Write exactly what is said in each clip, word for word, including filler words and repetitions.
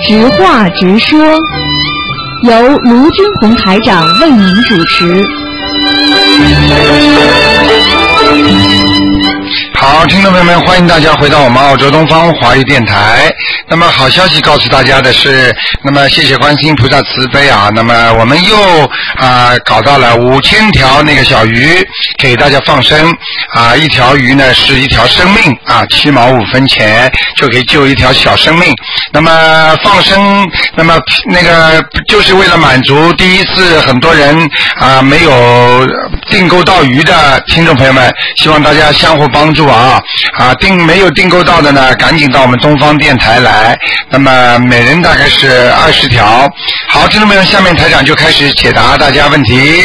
实话直说，由卢军红台长为您主持。 好，听众朋友们，欢迎大家回到我们澳洲东方华语电台。那么好消息告诉大家的是，那么谢谢观世音菩萨慈悲啊，那么我们又啊、呃、搞到了五千条那个小鱼给大家放生啊，一条鱼呢是一条生命啊，七毛五分钱就可以救一条小生命。那么放生，那么那个就是为了满足第一次很多人啊没有订购到鱼的听众朋友们，希望大家相互帮助啊啊订没有订购到的呢，赶紧到我们东方电台来。那么每人大概是二十条。好，听众朋友们，下面台长就开始解答大家问题。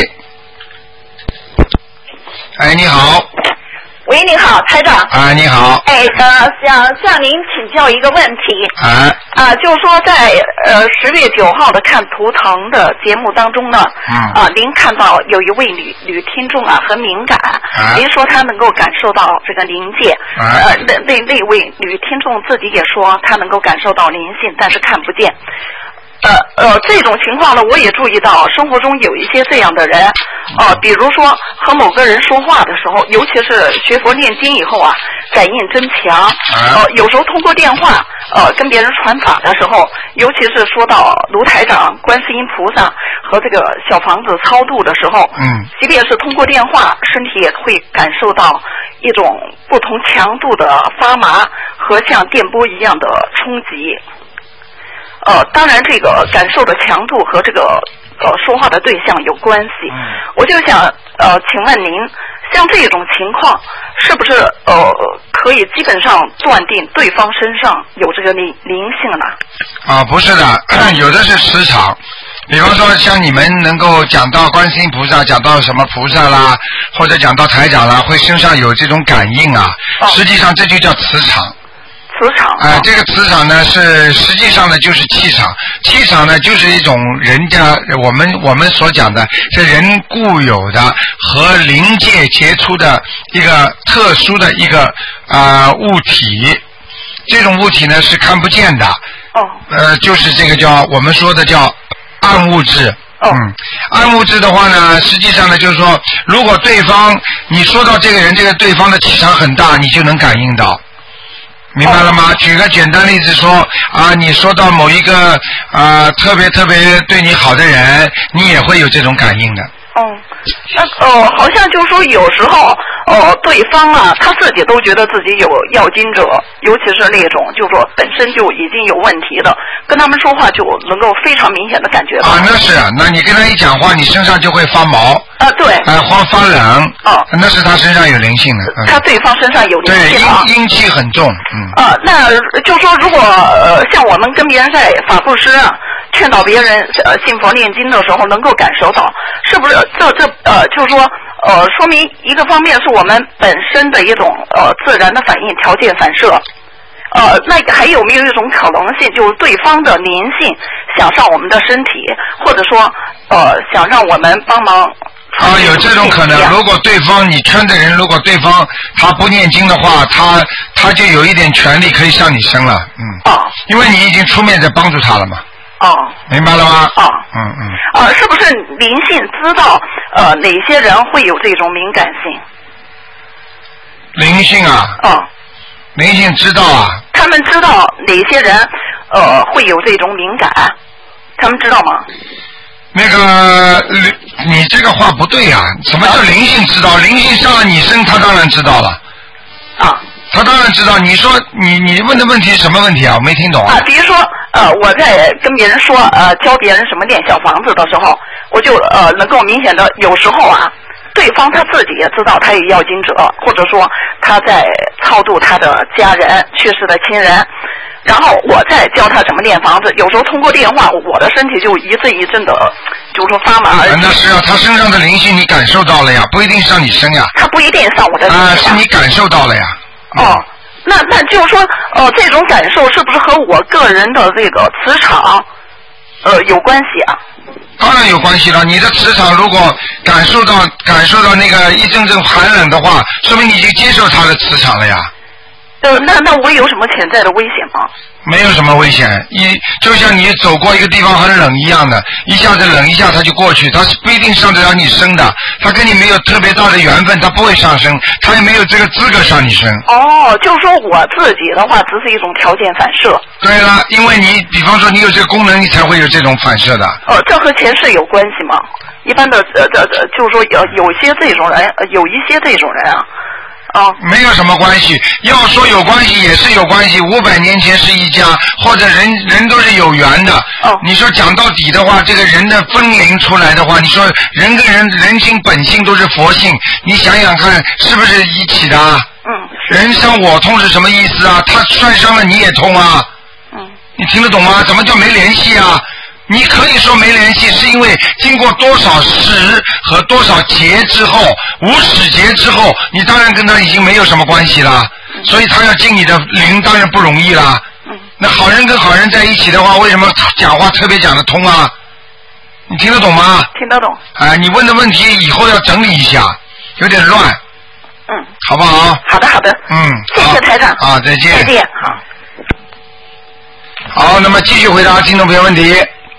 哎，你好。 喂，你好，台长。 啊，你好。 哎，呃，想向您请教一个问题。 啊。 啊，就是说在呃十月九号的看图腾的节目当中呢， 嗯。 啊，您看到有一位女女听众啊很敏感， 啊。 您说她能够感受到这个灵界。 啊。 呃，那那那位女听众自己也说她能够感受到灵性，但是看不见。呃呃，这种情况呢，我也注意到生活中有一些这样的人，呃，比如说和某个人说话的时候，尤其是学佛念经以后啊，感应真强。呃，有时候通过电话，呃，跟别人传法的时候，尤其是说到卢台长、观世音菩萨和这个小房子超度的时候， 嗯， 即便是通过电话，身体也会感受到一种不同强度的发麻和像电波一样的冲击。呃，当然，这个感受的强度和这个呃说话的对象有关系。嗯、我就想呃，请问您，像这种情况，是不是呃可以基本上断定对方身上有这个灵灵性呢？ 啊，不是的，有的是磁场。比方说，像你们能够讲到观世音菩萨，讲到什么菩萨啦，或者讲到台长啦，会身上有这种感应啊。哦、实际上，这就叫磁场。 磁场啊、 呃，这个磁场呢是实际上呢就是气场，气场呢就是一种人家我们我们所讲的是人固有的和灵界结出的一个特殊的一个啊、呃、物体，这种物体呢是看不见的。 哦。 呃，就是这个叫我们说的叫暗物质。 哦。 嗯，暗物质的话呢，实际上呢就是说，如果对方你说到这个人，这个对方的气场很大，你就能感应到。明白了吗？哦、举个简单例子说啊，你说到某一个啊特别特别对你好的人，你也会有这种感应的。 哦，那呃，好像就是说有时候，呃，对方啊，他自己都觉得自己有要经者，尤其是那种就是说本身就已经有问题的，跟他们说话就能够非常明显的感觉到。啊， 那是，那你跟他一讲话，你身上就会发毛。 啊，对。 啊，发发冷。 哦。 那是他身上有灵性的。嗯、 他对方身上有灵性啊。 对，阴阴气很重。嗯。 啊，那就说如果呃像我们跟别人在法布施啊，劝导别人呃信佛念经的时候，能够感受到，是不是这这呃就是说呃说明一个方面是我们本身的一种呃自然的反应条件反射。呃，那还有没有一种可能性，就是对方的灵性想上我们的身体，或者说呃想让我们帮忙？ 啊，有这种可能。如果对方你圈的人，如果对方他不念经的话，他他就有一点权利可以上你身了，嗯。 哦。 因为你已经出面在帮助他了嘛。 哦。 明白了吗？ 哦。 嗯嗯。 呃，是不是灵性知道呃哪些人会有这种敏感性？ 灵性啊。 哦。 灵性知道啊。 他们知道哪些人呃会有这种敏感？他们知道吗？ 那个，你这个话不对呀、啊！什么叫灵性知道？灵性上了你身，他当然知道了。 啊。 他当然知道。你说你你问的问题是什么问题啊？我没听懂啊。 啊，比如说呃，我在跟别人说呃教别人什么念小房子的时候，我就呃能够明显的有时候啊，对方他自己也知道他有要经者，或者说他在超度他的家人去世的亲人。然后我再教他怎么念房子，有时候通过电话，我的身体就一阵一阵的，就是说发麻。 那是啊，他身上的灵性你感受到了呀，不一定上你身呀。 他不一定上我的身。 啊，是你感受到了呀。 哦，嗯、那那就是说，呃，这种感受是不是和我个人的这个磁场，呃，有关系啊？ 当然有关系了。你的磁场如果感受到感受到那个一阵阵寒冷的话，说明你已经接受他的磁场了呀。 呃，那那我有什么潜在的危险吗？ 没有什么危险，一就像你走过一个地方很冷一样的，一下子冷一下它就过去，它是不一定上得了你身的，它跟你没有特别大的缘分，它不会上升，它也没有这个资格上你身。 哦，就是说我自己的话只是一种条件反射。 对了，因为你比方说你有这个功能，你才会有这种反射的。 呃，这和前世有关系吗？一般的呃呃呃，就是说有有些这种人，呃有一些这种人啊。哦， 没有什么关系。要说有关系也是有关系，五百年前是一家，或者人人都是有缘的。 哦， 你说讲到底的话，这个人的分灵出来的话，你说人跟人人性本性都是佛性，你想想看是不是一起的？ 嗯， 人伤我痛是什么意思啊？他摔伤了你也痛啊？ 嗯， 你听得懂吗？怎么叫没联系啊？你可以说没联系，是因为经过多少时和多少劫之后，无始劫之后，你当然跟他已经没有什么关系了，所以他要进你的灵当然不容易了。那好人跟好人在一起的话，为什么讲话特别讲得通啊？你听得懂吗？ 听得懂。 啊，你问的问题以后要整理一下，有点乱。 嗯， 好不好？ 好的，好的。 嗯， 谢谢台长。 啊，再见。 再见，好。 好，那么继续回答听众朋友问题。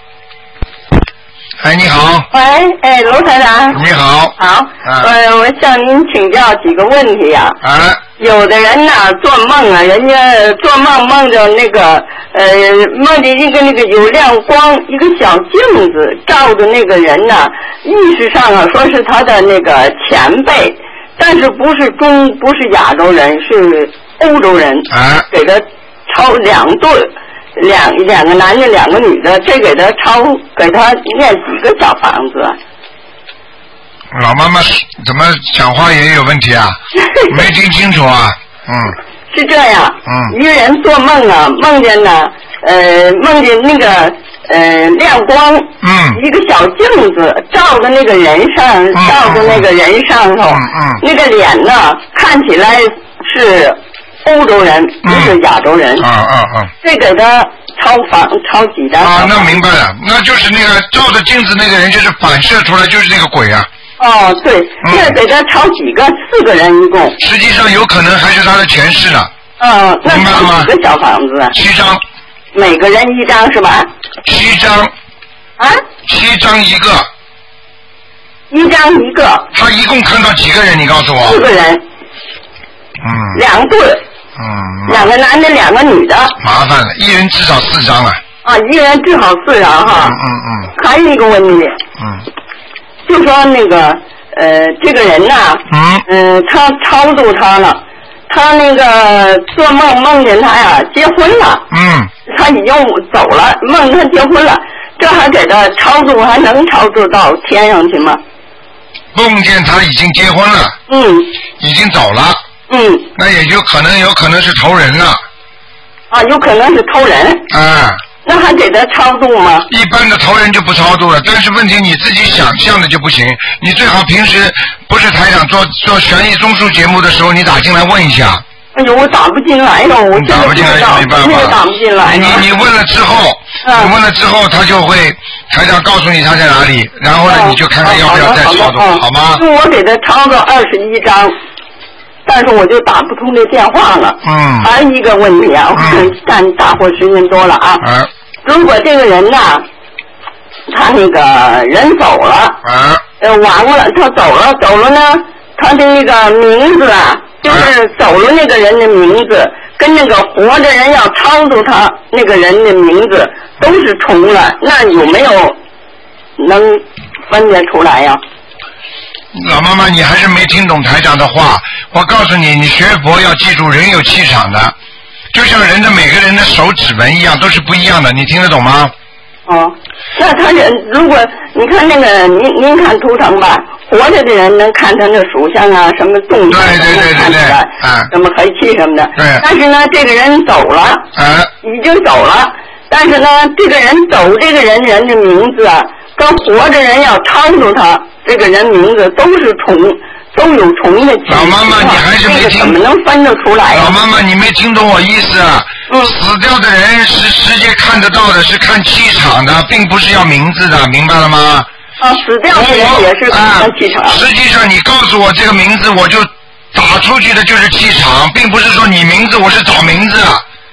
哎，你好。 喂，哎，卢台长。 你好。 好。 啊、 呃，我向您请教几个问题啊。 啊。 有的人呐、啊，做梦啊，人家做梦梦着那个呃，梦见一个那个有亮光，一个小镜子照着那个人呐、啊，意识上啊说是他的那个前辈，但是不是中不是亚洲人，是欧洲人。 啊。 给他抄两对。两两个男的，两个女的，这给他抄，给他念几个小房子？ 老妈妈怎么讲话也有问题啊？没听清楚啊？嗯。 是这样。 嗯。 一个人做梦啊，梦见呢，呃，梦见那个呃亮光， 嗯， 一个小镜子照在那个人上， 嗯、 照在那个人上头， 嗯嗯， 那个脸呢，看起来是。欧洲人不是亚洲人。 啊啊啊！ 这给他抄房抄几张？ 啊，那明白了，那就是那个照着镜子那个人，就是反射出来就是那个鬼啊。 哦，对， 嗯、 这给他抄几个？四个人一共。 实际上有可能还是他的前世呢。 嗯，那抄几个小房子？ 七张。 每个人一张是吧？ 七张。 啊？ 七张一个。 一张一个。 他一共看到几个人？你告诉我。 四个人。 嗯。 两对。 嗯， 两个男的，两个女的。 麻烦了，一人至少四张啊。 啊，一人至少四张哈。 嗯嗯嗯。 还有一个问题。 嗯。 就说那个呃，这个人呐、啊， 嗯， 嗯、呃，他超度他了，他那个做梦梦见他呀结婚了。 嗯。 他已经走了，梦他结婚了，这还给他超度，还能超度到天上去吗？ 梦见他已经结婚了。 嗯。 已经走了。 嗯， 那也就可能有可能是投人了。 啊，有可能是投人。 啊。 那还给他超度吗？ 一般的投人就不超度了，但是问题你自己想象的就不行。你最好平时不是台长做做悬疑综述节目的时候，你打进来问一下。 哎呦，我打不进来了，我打不进来就没办法。 打不进来。 你你问了之后， 嗯、 你问了之后，他就会台长告诉你他在哪里，然后呢， 嗯、 你就看看要不要再超度， 好, 好, 好, 好吗？ 我给他超个二十一张。但是我就打不通这电话了。 嗯。 还有一个问题啊，我看占大伙时间多了啊。 嗯。 如果这个人呐，他那个人走了。 啊。 呃，完了，他走了，走了呢，他的那个名字啊，就是走了那个人的名字，跟那个活着人要超度他那个人的名字都是重了，那有没有能分别出来呀、啊？ 老妈妈，你还是没听懂台长的话。我告诉你，你学佛要记住，人有气场的，就像人的每个人的手指纹一样，都是不一样的。你听得懂吗？ 哦，那他人如果你看那个您您看图腾吧，活着的人能看他那属相啊，什么动作对对对对对， 啊，什么黑气什么的。 对。 但是呢，这个人走了， 啊， 已经走了，但是呢，这个人走这个人人的名字啊，跟活着人要超度他。这个人名字都是重，都有重的。 老妈妈，你还是没听。 这个怎么能分得出来呀、啊？ 老妈妈，你没听懂我意思啊？ 嗯。 死掉的人是直接看得到的，是看气场的，并不是要名字的，明白了吗？ 啊，死掉的人也是看气场。 啊、实际上，你告诉我这个名字，我就打出去的就是气场，并不是说你名字我是找名字。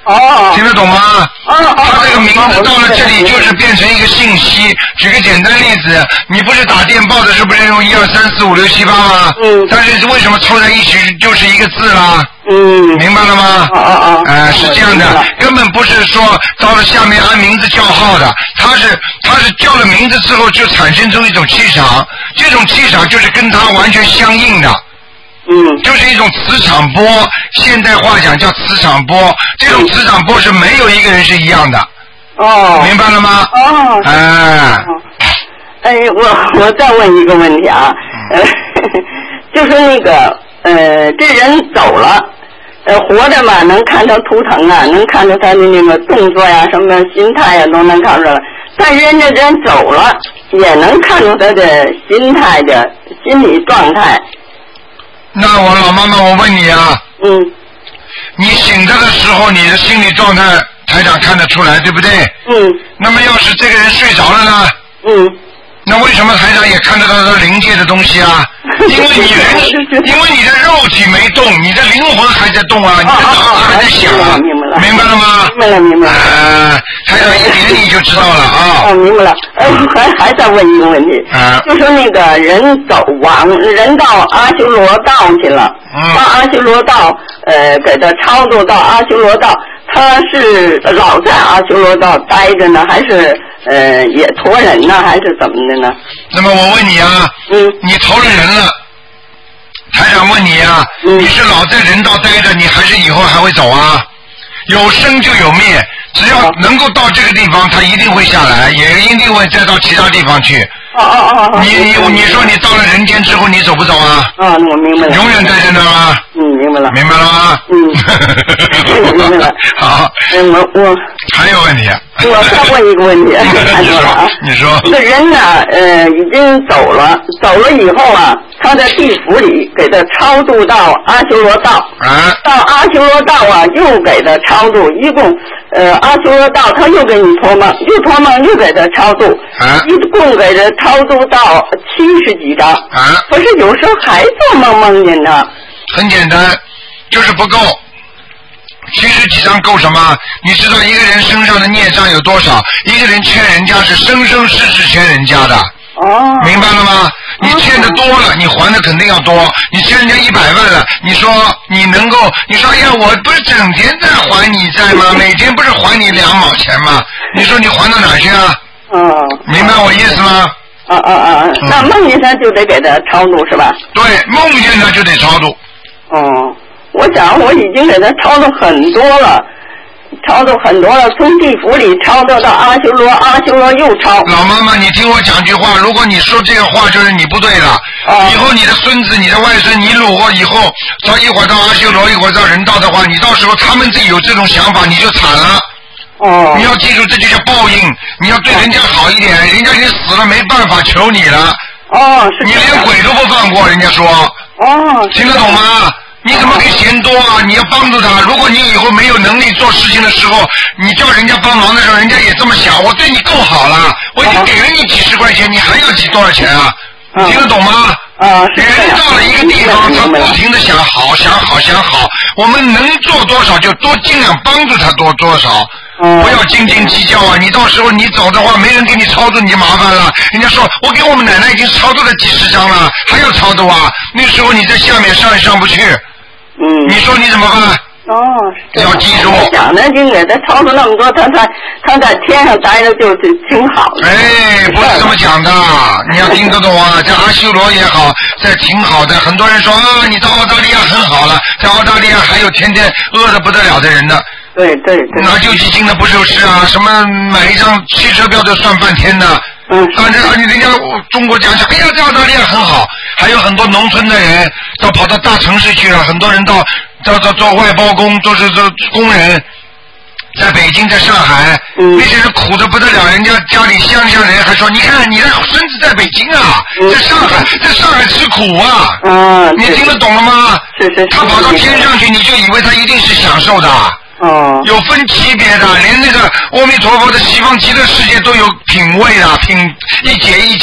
哦。 听得懂吗？ 哦哦。 他这个名字到了这里就是变成一个信息。举个简单例子，你不是打电报的是不是用一二三四五六七八吗？ 嗯。 但是为什么凑在一起就是一个字啦？ 嗯。 明白了吗？ 哦哦哦。 呃，是这样的，根本不是说到了下面按名字叫号的，他是他是叫了名字之后就产生出一种气场，这种气场就是跟他完全相应的。 嗯， 就是一种磁场波，现代话讲叫磁场波，这种磁场波是没有一个人是一样的。 哦， 明白了吗？ 哦， 哎， 哎，我我再问一个问题啊，呃，就是那个呃，这人走了，呃，活着嘛，能看到图腾啊，能看到他的那个动作呀、什么心态呀，都能看出来。但是人家人走了，也能看出他的心态的心理状态。 那我老妈妈，我问你啊， 嗯， 你醒着的时候，你的心理状态，台长看得出来，对不对？ 嗯。 那么要是这个人睡着了呢？ 嗯。 那为什么台长也看得到他灵界的东西啊？因为你人，因为你的肉体没动，你的灵魂还在动啊，你的脑子还在想啊，明白了吗？ 明白了，明白了。 啊，台长一点你就知道了啊。 哦，明白了。呃，还还再问一个问题， 啊， 就说那个人走亡，人到阿修罗道去了， 嗯， 到阿修罗道，呃，给他超度到阿修罗道，他是老在阿修罗道待着呢，还是呃也托人呢，还是怎么的呢？ 那么我问你啊， 嗯， 你投了人了，台长问你啊， 嗯， 你是老在人道待着，你还是以后还会走啊？有生就有灭，只要能够到这个地方，他一定会下来，也一定会再到其他地方去。 哦哦哦哦。 你你你说你到了人间之后，你走不走啊？ 啊，我明白了。 永远在这呢吗？ 嗯，明白了。 明白了吗？ 嗯。明白了。 好。 嗯，我我。 还有问题？ 我再问一个问题， 你说，你说。 这个人呢，呃，已经走了，走了以后啊，他在地府里给他超度到阿修罗道。 啊。 到阿修罗道啊，又给他超度，一共呃阿修罗道他又给你托梦，又托梦又给他超度， 啊， 一共给他超度到七十几张。 啊。 可是有时候还做梦梦见他。 很简单，就是不够。七十几张够什么？你知道一个人身上的孽障有多少？一个人欠人家是生生世世欠人家的。 哦。 明白了吗？你欠的多了，你还的肯定要多。你欠人家一百万了，你说你能够？你说哎呀，我不是整天在还你债吗？每天不是还你两毛钱吗？你说你还到哪去啊？ 嗯。 明白我意思吗？ 啊啊啊！那梦见他就得给他超度是吧？ 对，梦见他就得超度。 哦，我想我已经给他超度很多了，超度很多了，从地府里超度到阿修罗，阿修罗又超。 老妈妈，你听我讲句话，如果你说这个话，就是你不对了。哦。以后你的孙子、你的外孙，你如果以后到一会儿到阿修罗，一会儿到人道的话，你到时候他们自己有这种想法，你就惨了。 哦。 你要记住，这就叫报应。你要对人家好一点，人家已经死了，没办法求你了。 哦，是。 你连鬼都不放过，人家说。 哦。 听得懂吗？你怎么可以嫌多啊？你要帮助他。如果你以后没有能力做事情的时候，你叫人家帮忙的时候，人家也这么想。我对你够好了，我已经给了你几十块钱，你还要几多少钱啊？ 嗯、 听得懂吗？ 啊， 人到了一个地方，他不停的想好，想好，想好。我们能做多少就多尽量帮助他多多少。 嗯、 不要斤斤计较啊！你到时候你走的话，没人给你超度，你就麻烦了。人家说我给我们奶奶已经超度了几十张了，还要超度啊？那时候你在下面上也上不去。 嗯。 你说你怎么办？ 哦， 要记住。 我想着就给他超度那么多，他在他在天上待着就挺好的。 哎，不是这么讲的，你要听得懂啊！在阿修罗也好，在挺好的。很多人说啊，你到澳大利亚很好了，在澳大利亚还有天天饿得不得了的人呢。 对对对。 拿救济金的不就是啊？什么买一张汽车票都算半天的。 嗯。 反正人家中国讲讲，哎呀，在澳大利亚很好。还有很多农村的人到跑到大城市去了，很多人到到到做外包工，做做做工人，在北京，在上海， 嗯、 那些人苦得不得了，人家家里乡下人还说，你看你的孙子在北京啊， 嗯、 在上海，在上海吃苦啊。 嗯。 你听得懂了吗？ 是是是。 他跑到天上去，你就以为他一定是享受的。 哦， 有分级别的，连那个阿弥陀佛的西方极乐世界都有品位的，品一节一节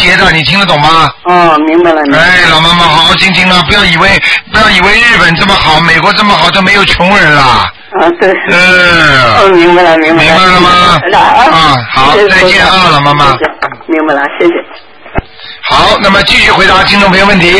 节的，你听得懂吗？ 哦，明白了。明白了哎，老妈妈好好听听啊，不要以为不要以为日本这么好，美国这么好就没有穷人啦。 啊，对。 嗯。 哦，明白了，明白了。 明白了吗？啊，好，再见啊，老妈妈。 明白了，谢谢。 好，那么继续回答听众朋友问题。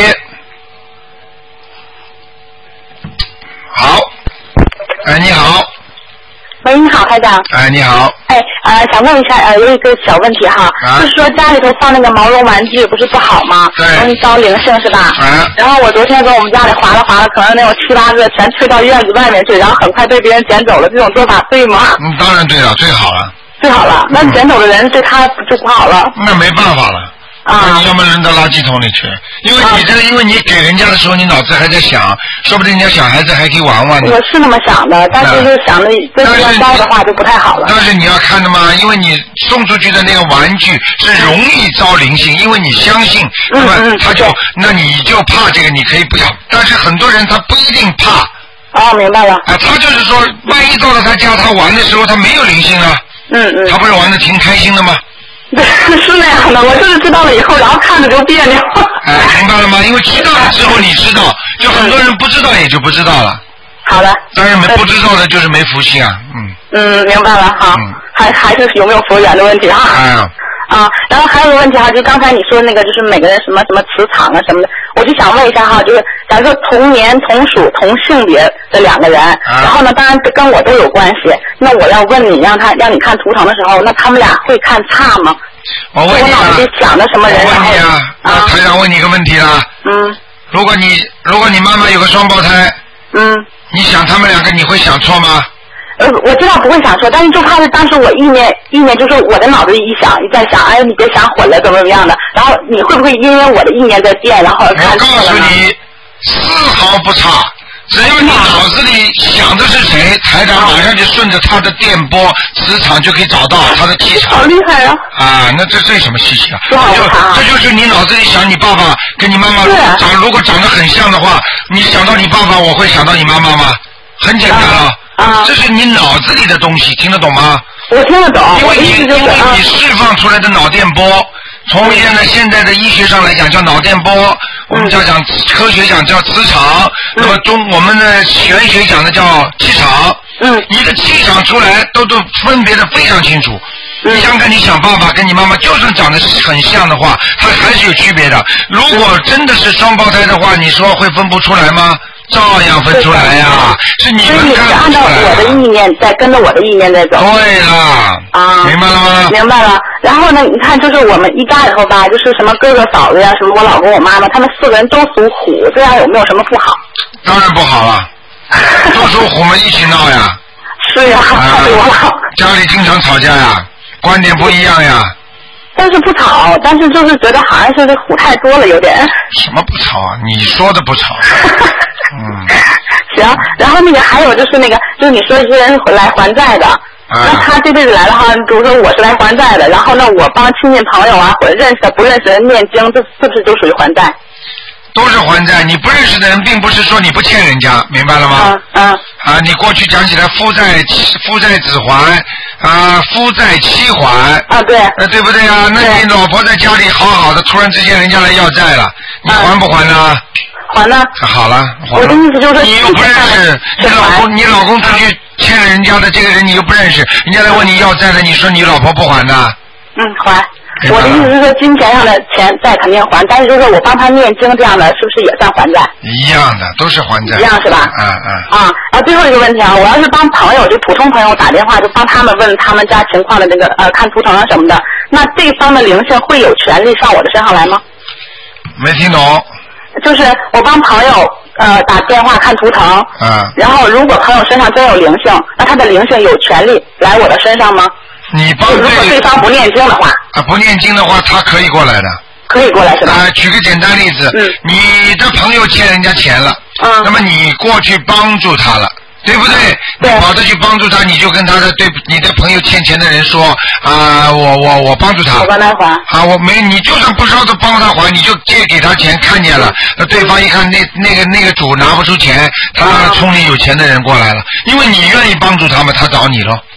好，哎，你好。 喂，你好，台长。 哎，你好。 哎，呃，想问一下，呃，有一个小问题哈， 啊、 就是说家里头放那个毛绒玩具不是不好吗？ 对。 容易招灵性是吧？ 啊。 然后我昨天跟我们家里划拉划拉，可能那种七八个全推到院子外面去，然后很快被别人捡走了，这种做法对吗？ 嗯，当然对了，最好了。 最好了，那捡走的人对他就不好了。 那没办法了。 啊， 那你要么扔到垃圾桶里去，因为你这个，因为你给人家的时候，你脑子还在想，说不定人家小孩子还可以玩玩呢。 我是那么想的，但是就想的跟人家招的话就不太好了。 但是你要看的嘛，因为你送出去的那个玩具是容易招灵性，因为你相信，那么他就，那你就怕这个，你可以不要。但是很多人他不一定怕。 哦，明白了。 啊，他就是说，万一到了他家，他玩的时候他没有灵性啊。 嗯嗯。 他不是玩的挺开心的吗？ 对，是那样的，我就是知道了以后，然后看着就别扭。 哎，明白了吗？因为知道了之后你知道，就很多人不知道也就不知道了。 好的。 当然没不知道的就是没福气啊，嗯。 嗯，明白了，好。嗯。还还是有没有佛缘的问题哈。 哎呀。 啊，然后还有个问题哈，就刚才你说那个，就是每个人什么什么磁场啊什么的，我就想问一下哈，就是假如说同年同属同性别的两个人，啊、然后呢，当然跟我都有关系，那我要问你，让他让你看图腾的时候，那他们俩会看差吗？ 我问你啊， 我脑子里想的什么人？ 我问你啊， 啊台长问你一个问题啦。 嗯。 如果你如果你妈妈有个双胞胎， 嗯， 你想他们两个，你会想错吗？ 呃，我知道不会想错，但是就怕是当时我意念意念，就是我的脑子里一想一在想，哎，你别想混了，怎么怎么样的。然后你会不会因为我的意念在变，然后看错了呢？ 我告诉你，丝毫不差。只要你脑子里想的是谁，台长马上就顺着他的电波磁场就可以找到他的气场。 好厉害啊！ 啊，那这这有什么稀奇啊？ 这就这就是你脑子里想你爸爸跟你妈妈长，如果长得很像的话，你想到你爸爸，我会想到你妈妈吗？很简单了。 啊， 这是你脑子里的东西，听得懂吗？ 我听得懂。 因为你因为你释放出来的脑电波，从现在现在的医学上来讲叫脑电波，嗯、我们叫讲科学讲叫磁场，嗯、那么中我们的玄学讲的叫气场。 嗯。 你的气场出来都都分别的非常清楚。嗯、你想看你想爸爸跟你妈妈，就算长得很像的话，它还是有区别的。如果真的是双胞胎的话，你说会分不出来吗？照样分出来呀、啊，是你们看不出来、啊。 所以你是按照我的意念在跟着我的意念在走。 对了。 啊。 明白了吗？ 明白了。然后呢，你看，就是我们一家里头吧，就是什么哥哥嫂子呀，什么我老公我妈妈，他们四个人都属虎，这样有没有什么不好？ 当然不好了，都属虎们一起闹呀。 是呀，太多了。 家里经常吵架呀，观点不一样呀。 但是不吵，但是就是觉得好像是这虎太多了，有点。 什么不吵啊？你说的不吵。嗯。 行，然后那个还有就是那个，就是你说一些人来还债的，啊、那他这辈子来的话，比如说我是来还债的，然后呢我帮亲戚朋友啊或者认识的不认识的人念经，这是不是就属于还债？ 都是还债，你不认识的人，并不是说你不欠人家，明白了吗？ 嗯嗯。 啊，你过去讲起来夫债夫债子还啊，夫债妻还。 啊，对。 呃，对不对啊？那你老婆在家里好好的，突然之间人家来要债了，你还不还呢？ 还呢？ 好了， 我的意思就是， 你又不认识，你老公，你老公出去欠了人家的这个人，你又不认识，人家来问你要债了，你说你老婆不还呢？ 嗯，还。我的意思是说，金钱上的钱债肯定还，但是就是说我帮他念经这样的，是不是也算还债？ 一样的，都是还债。 一样是吧？ 嗯嗯。 啊，然后最后一个问题啊，我要是帮朋友，就普通朋友打电话，就帮他们问他们家情况的那个呃看图腾啊什么的，那对方的灵性会有权利上我的身上来吗？ 没听懂。 就是我帮朋友呃打电话看图腾， 嗯， 然后如果朋友身上真有灵性，那他的灵性有权利来我的身上吗？ 你帮如果对方不念经的话， 啊，不念经的话，他可以过来的。 可以过来是吧？ 啊，举个简单例子， 嗯， 你的朋友欠人家钱了， 嗯， 那么你过去帮助他了，对不对？ 对。 你跑着去帮助他，你就跟他的对你的朋友欠钱的人说啊，我我我帮助他。 我帮他还。 啊，我没，你就算不知道他帮他还，你就借给他钱，看见了，那对方一看那那个那个主拿不出钱，他当然冲你有钱的人过来了，因为你愿意帮助他们，他找你了。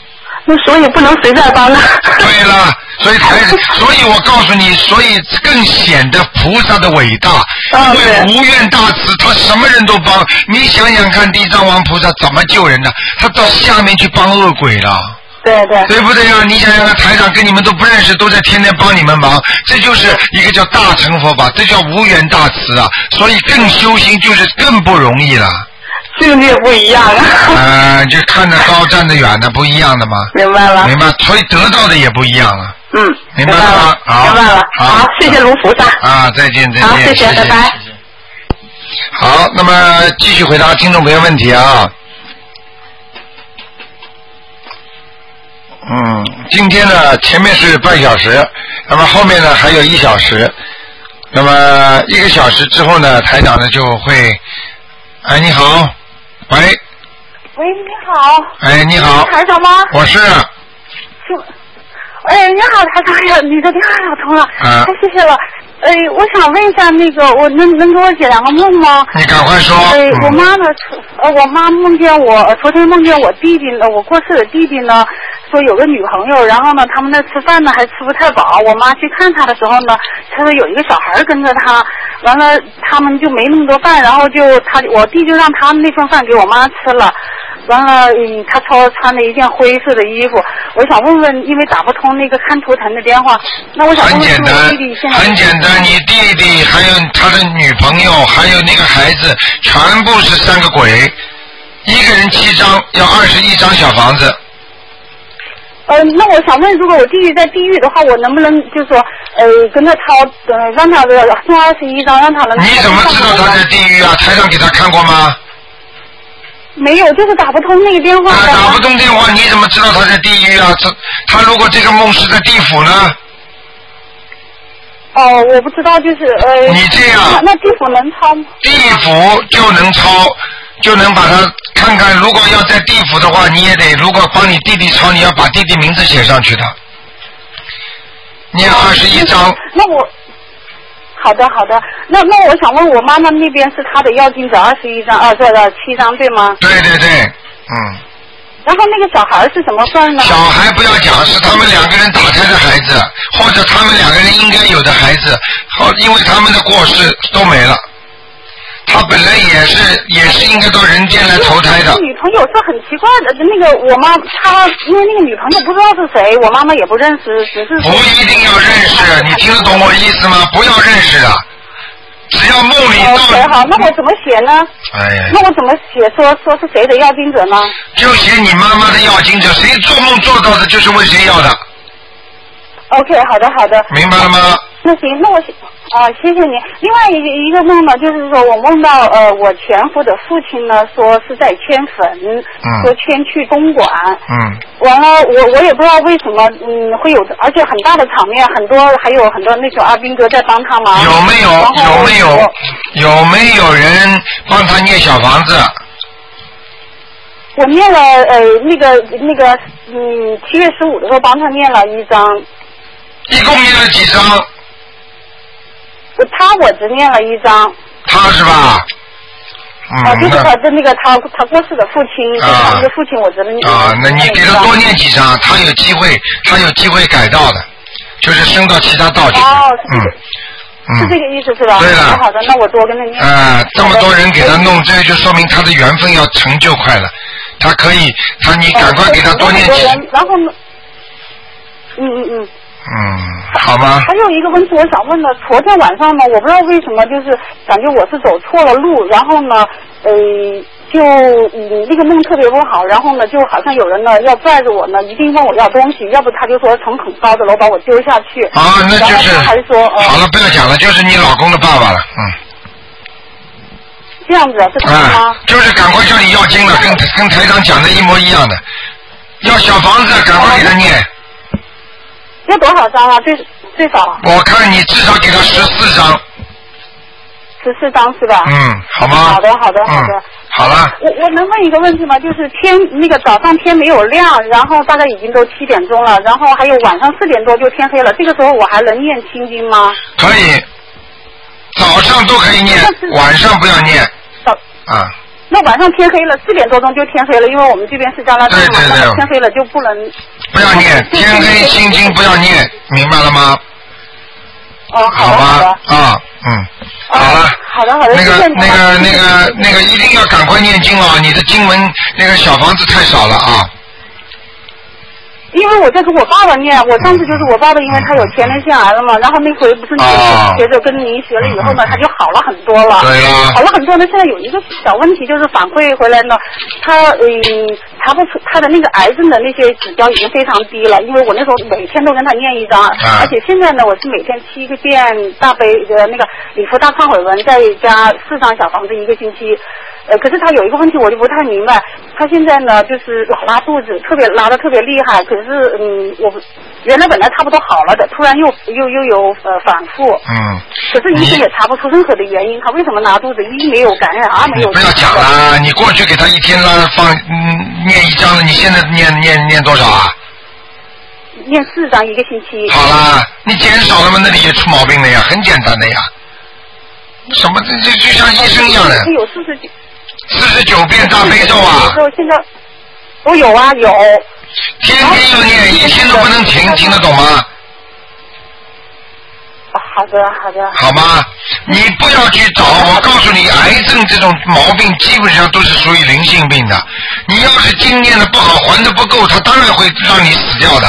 那所以不能随便帮啊。 对了，所以台，所以我告诉你，所以更显得菩萨的伟大， 哦、 因为无愿大慈，他什么人都帮。你想想看，地藏王菩萨怎么救人的？他到下面去帮恶鬼了。 对对， 对不对呀？你想想看，台长跟你们都不认识，都在天天帮你们忙，这就是一个叫大乘佛法，这叫无缘大慈啊。所以更修心就是更不容易了。 境界不一样啊。 呃，就看得高站得远的不一样的嘛。 明白了。 明白，所以得到的也不一样了。 嗯， 明白了吗？好， 明白了。好，谢谢卢菩萨。 啊，再见再见。 好，谢谢，拜拜。 好，那么继续回答听众朋友问题啊。嗯，今天呢，前面是半小时，那么后面呢还有一小时，那么一个小时之后呢，台长呢就会，哎，你好，喂， 喂，你好， 哎，你好， 台长吗？ 我是， 就，哎，你好，台长呀，你的电话打通了， 啊， 太谢谢了。哎，我想问一下，那个我能能给我解两个梦吗？ 你赶快说。 哎， 嗯、 我妈呢？呃，我妈梦见我，昨天梦见我弟弟呢，我过世的弟弟呢，说有个女朋友，然后呢，他们那吃饭呢还吃不太饱。我妈去看他的时候呢，他说有一个小孩跟着他，完了他们就没那么多饭，然后就他我弟就让他们那份饭给我妈吃了。完了，嗯，他穿穿了一件灰色的衣服，我想问问，因为打不通那个看图腾的电话，那我想问问我弟弟现在很简单，你弟弟还有他的女朋友，还有那个孩子，全部是三个鬼，一个人七张，要二十一张小房子。 呃，那我想问，如果我弟弟在地狱的话，我能不能就说，呃，跟他抄，呃，让他的送二十一张，让他能。 你怎么知道他在地狱啊？台上给他看过吗？ 没有，就是打不通那个电话。 啊，打不通电话，你怎么知道他在地狱啊？他他如果这个梦是在地府呢？ 哦，我不知道，就是呃。 你这样。 那, 那地府能抄吗？ 地府就能抄，就能把它看看。如果要在地府的话，你也得，如果帮你弟弟抄，你要把弟弟名字写上去的。念二十一章。 那我。好的好的，那那我想问我妈妈那边是她的要经者二十一张，啊对的七张对吗？ 对对对，嗯。 然后那个小孩是怎么算呢？ 小孩不要讲，是他们两个人打胎的孩子，或者他们两个人应该有的孩子，好，因为他们的过世都没了。他本来也是也是应该到人间来投胎的。 女朋友是很奇怪的，那个我妈她因为那个女朋友不知道是谁，我妈妈也不认识，只是。 不一定要认识，你听得懂我的意思吗？不要认识的，只要梦里到。 哦，好，那我怎么写呢？ 哎呀。 那我怎么写说说是谁的要经者呢？ 就写你妈妈的要经者，谁做梦做到的就是问谁要的。 OK， 好的好的。 明白了吗？ 那行，那我啊，谢谢你。另外一个一个梦呢，就是说我梦到呃，我前夫的父亲呢，说是在迁坟， 嗯， 说迁去东莞， 嗯， 完了我我也不知道为什么，嗯，会有，而且很大的场面，很多还有很多那种阿兵哥在帮他忙。 有没有？有没有？有没有人帮他念小房子？ 我念了呃那个那个嗯七月十五的时候帮他念了一张。 一共念了几张？ 他我只念了一张。 他是吧？嗯。 啊，就是他的那个他他过世的父亲，啊、他那个父亲我只能念。 啊，那你给他多念几张，他有机会，他有机会改道的，就是升到其他道去。 哦， 嗯。嗯。 是这个意思是吧？ 对了。 好的，那我多跟他念。 啊，这么多人给他弄，这就说明他的缘分要成就快了。他可以，他你赶快给他多念几。 然后呢？嗯嗯嗯。 嗯，好吗？ 还有一个问题我想问的，昨天晚上呢，我不知道为什么，就是感觉我是走错了路，然后呢，呃，就嗯那个梦特别不好，然后呢，就好像有人呢要拽着我呢，一定问我要东西，要不他就说从很高的楼把我丢下去。 啊，那就是。 还是说、呃、 好了，不要讲了，就是你老公的爸爸了，嗯。 这样子是他吗、 啊？就是赶快叫你要经了，跟跟台长讲的一模一样的，要小房子，赶快给他念。 要多少张啊？最最少？ 我看你至少给他十四张。 十四张是吧？ 嗯，好吗？ 好的，好的，好的。 嗯、好了。 我我能问一个问题吗？就是天那个早上天没有亮，然后大概已经都七点钟了，然后还有晚上四点多就天黑了，这个时候我还能念心经吗？ 可以，早上都可以念，晚上不要念。 早啊。 那晚上天黑了，四点多钟就天黑了，因为我们这边是加拿大嘛， 对对对天黑了就不能。 不要念天黑心经，不要念，明白了吗？ 哦， 好吧，啊，嗯，好了。 好的好的。 那个那个那个那个，一定要赶快念经啊！你的经文那个小房子太少了啊。 因为我在跟我爸爸念，我上次就是我爸爸，因为他有前列腺癌了嘛，然后那回不是你学着跟您学了以后呢，他就好了很多了。 对了。 好了很多呢，现在有一个小问题，就是反馈回来呢，他嗯查不出他的那个癌症的那些指标已经非常低了，因为我那时候每天都跟他念一张， 啊、 而且现在呢，我是每天七个遍大悲的那个礼佛大忏悔文，再加四张小房子一个星期。呃，可是他有一个问题，我就不太明白。他现在呢，就是老拉肚子，特别拉得特别厉害。可是，嗯，我原来本来差不多好了的，突然又又又有呃反复。 嗯。 可是医生也查不出任何的原因，他为什么拉肚子？一没有感染，二没有。 你不要讲了，你过去给他一天拉放嗯念一张了，你现在念念念多少啊？ 念四张一个星期。 好啦，你减少了嘛，那里也出毛病了呀，很简单的呀。什么？这就像医生一样的。 有四十九。 四十九遍大悲咒啊！ 现在我有啊有。 天天要念，一天都不能停，听得懂吗？ 好的好的。 好吗？你不要去找，我告诉你，癌症这种毛病基本上都是属于灵性病的。你要是经念的不好，还的不够，它当然会让你死掉的。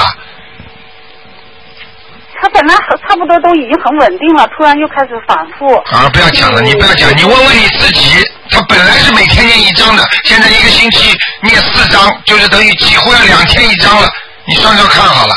他本来差不多都已经很稳定了，突然又开始反复。 啊，不要讲了，你不要讲，你问问你自己，他本来是每天念一张的，现在一个星期念四张，就是等于几乎要两天一张了，你算算看好了。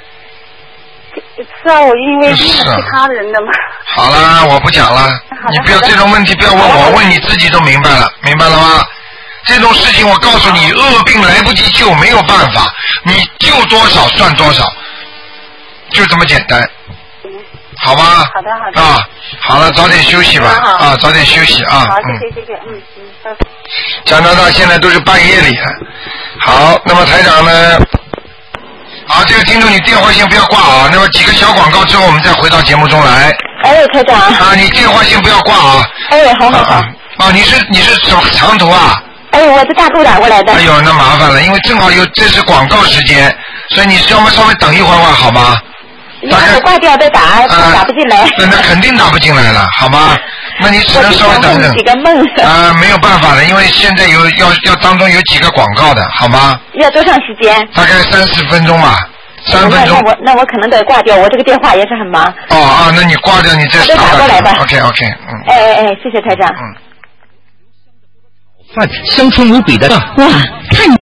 是啊，我因为是其他人的嘛。 好了，我不讲了，你不要这种问题不要问我，问你自己都明白了，明白了吗？这种事情我告诉你，恶病来不及救，没有办法，你救多少算多少。就这么简单，好吧？ 好的好的。 啊，好了，早点休息吧，啊，早点休息啊。 好，谢谢谢谢，嗯嗯，拜拜。 加拿大现在都是半夜里，好，那么台长呢？好，这个听众你电话先不要挂啊，那么几个小广告之后我们再回到节目中来。 哎，台长。 啊，你电话先不要挂啊。 哎，好好好。啊， 哦，你是你是什么长途啊？ 哎，我是大陆打过来的。 哎呦，那麻烦了，因为正好有这是广告时间，所以你要么稍微等一会儿会好吗？ 大概我挂掉再打，呃、打不进来。 那那肯定打不进来了，好吗？那你只能稍微等等。 几个梦。 啊、呃，没有办法了，因为现在有要要当中有几个广告的，好吗？ 要多长时间？ 大概三十分钟吧，三分钟。 那我那我可能得挂掉，我这个电话也是很忙。 哦啊，那你挂掉，你再打过来吧。 OK OK， 嗯。 哎哎哎，谢谢台长。 嗯。 饭香醇无比的哇，看。